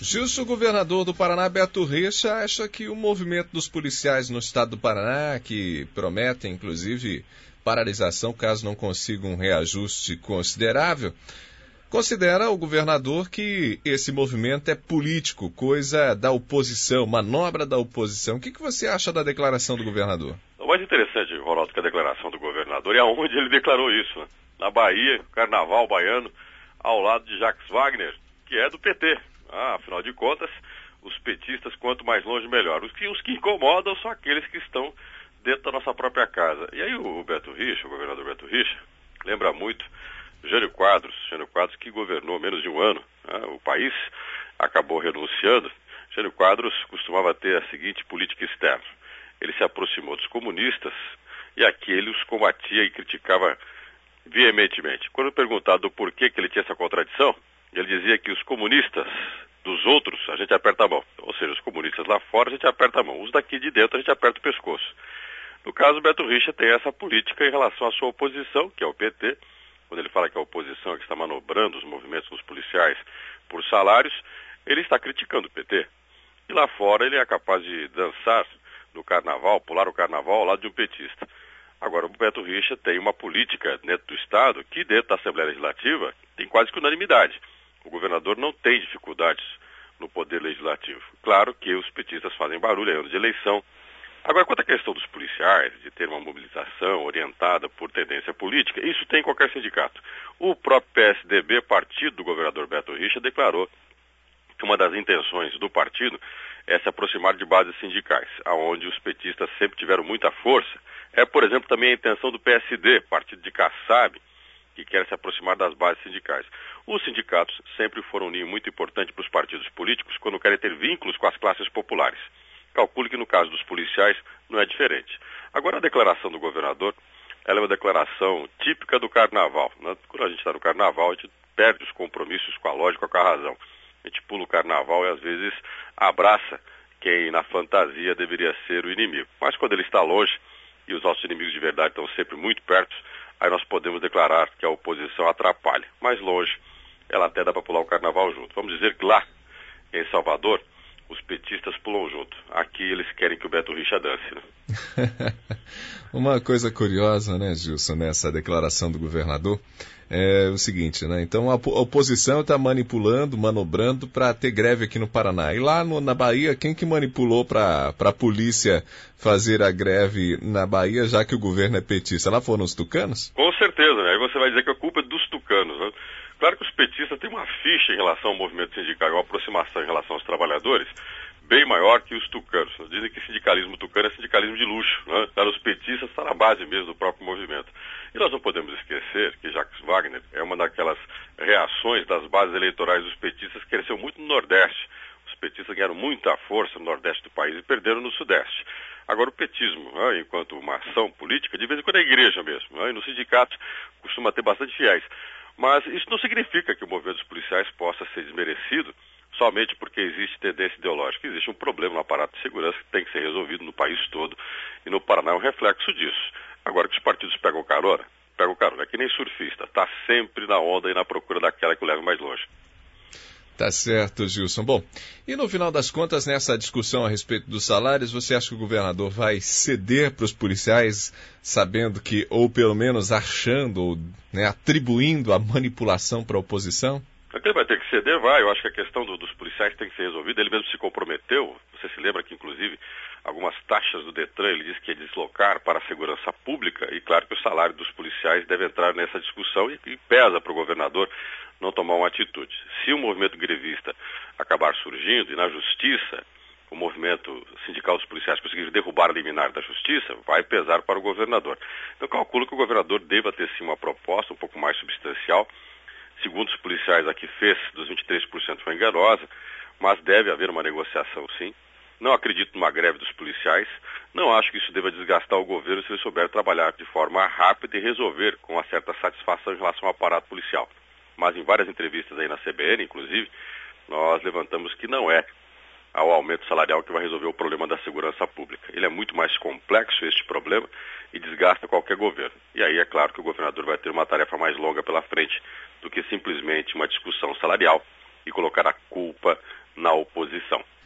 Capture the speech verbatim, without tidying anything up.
Justo, o governador do Paraná, Beto Richa, acha que o movimento dos policiais no estado do Paraná, que prometem, inclusive, paralisação caso não consiga um reajuste considerável, considera o governador que esse movimento é político, coisa da oposição, manobra da oposição. O que, que você acha da declaração do governador? O mais interessante, Ronaldo, que a declaração do governador é aonde ele declarou isso, né? Na Bahia, carnaval baiano, ao lado de Jacques Wagner, que é do P T. Ah, afinal de contas, os petistas, quanto mais longe, melhor. Os que, os que incomodam são aqueles que estão dentro da nossa própria casa. E aí o Beto Richa, o governador Beto Richa, lembra muito Jânio Quadros, Jânio Quadros que governou menos de um ano, né? O país acabou renunciando. Jânio Quadros costumava ter a seguinte política externa. Ele se aproximou dos comunistas e aqui ele os combatia e criticava veementemente. Quando perguntado do porquê que ele tinha essa contradição, ele dizia que os comunistas dos outros, a gente aperta a mão. Ou seja, os comunistas lá fora, a gente aperta a mão. Os daqui de dentro, a gente aperta o pescoço. No caso, o Beto Richa tem essa política em relação à sua oposição, que é o P T. Quando ele fala que a oposição é que está manobrando os movimentos dos policiais por salários, ele está criticando o P T. E lá fora, ele é capaz de dançar no carnaval, pular o carnaval ao lado de um petista. Agora, o Beto Richa tem uma política dentro do Estado que, dentro da Assembleia Legislativa, tem quase que unanimidade. O governador não tem dificuldades no poder legislativo. Claro que os petistas fazem barulho, é ano de eleição. Agora, quanto à questão dos policiais, de ter uma mobilização orientada por tendência política, isso tem em qualquer sindicato. O próprio P S D B, partido do governador Beto Richa, declarou que uma das intenções do partido é se aproximar de bases sindicais, aonde os petistas sempre tiveram muita força. É, por exemplo, também a intenção do P S D, partido de Kassab, que quer se aproximar das bases sindicais. Os sindicatos sempre foram um ninho muito importante para os partidos políticos quando querem ter vínculos com as classes populares. Calcule que no caso dos policiais não é diferente. Agora, a declaração do governador, ela é uma declaração típica do carnaval, né? Quando a gente está no carnaval, a gente perde os compromissos com a lógica, com a razão. A gente pula o carnaval e às vezes abraça quem na fantasia deveria ser o inimigo. Mas quando ele está longe e os nossos inimigos de verdade estão sempre muito perto, aí nós podemos declarar que a oposição atrapalha. Mais longe, ela até dá para pular o carnaval junto. Vamos dizer que lá, em Salvador, os petistas pulam junto. Aqui eles querem que o Beto Richa dance, né? Uma coisa curiosa, né, Gilson, nessa declaração do governador, é o seguinte, né? Então a oposição está manipulando, manobrando para ter greve aqui no Paraná. E lá no, na Bahia, quem que manipulou para a polícia fazer a greve na Bahia, já que o governo é petista? Lá foram os tucanos? Com certeza, né? Aí você vai dizer que a culpa é dos tucanos, né? Claro que os petistas têm uma ficha em relação ao movimento sindical, uma aproximação em relação aos trabalhadores, bem maior que os tucanos. Dizem que sindicalismo tucano é sindicalismo de luxo, né? Para os petistas está na base mesmo do próprio movimento. E nós não podemos esquecer que Jacques Wagner é uma daquelas reações das bases eleitorais dos petistas que cresceu muito no Nordeste. Os petistas ganharam muita força no Nordeste do país e perderam no Sudeste. Agora o petismo, né, enquanto uma ação política, de vez em quando é igreja mesmo, né, e no sindicato costuma ter bastante fiéis. Mas isso não significa que o movimento dos policiais possa ser desmerecido somente porque existe tendência ideológica. Existe um problema no aparato de segurança que tem que ser resolvido no país todo, e no Paraná é um reflexo disso. Agora que os partidos pegam carona, pegam carona, é que nem surfista, está sempre na onda e na procura daquela que o leva mais longe. Tá certo, Gilson. Bom, e no final das contas, nessa discussão a respeito dos salários, você acha que o governador vai ceder para os policiais, sabendo que, ou pelo menos achando, ou né, atribuindo a manipulação para a oposição? Ele vai ter que ceder, vai. Eu acho que a questão do, dos policiais tem que ser resolvida. Ele mesmo se comprometeu. Você se lembra que, inclusive, algumas taxas do Detran, ele disse que ia deslocar para a segurança pública. E claro que o salário dos policiais deve entrar nessa discussão e, e pesa para o governador não tomar uma atitude. Se o movimento grevista acabar surgindo e na justiça o movimento sindical dos policiais conseguir derrubar a liminar da justiça, vai pesar para o governador. Eu calculo que o governador deva ter sim uma proposta um pouco mais substancial. Segundo os policiais, a que fez dos vinte e três por cento foi enganosa, mas deve haver uma negociação sim. Não acredito numa greve dos policiais, não acho que isso deva desgastar o governo se ele souber trabalhar de forma rápida e resolver com uma certa satisfação em relação ao aparato policial. Mas em várias entrevistas aí na C B N, inclusive, nós levantamos que não é ao aumento salarial que vai resolver o problema da segurança pública. Ele é muito mais complexo, este problema, e desgasta qualquer governo. E aí é claro que o governador vai ter uma tarefa mais longa pela frente do que simplesmente uma discussão salarial e colocar a culpa na edição.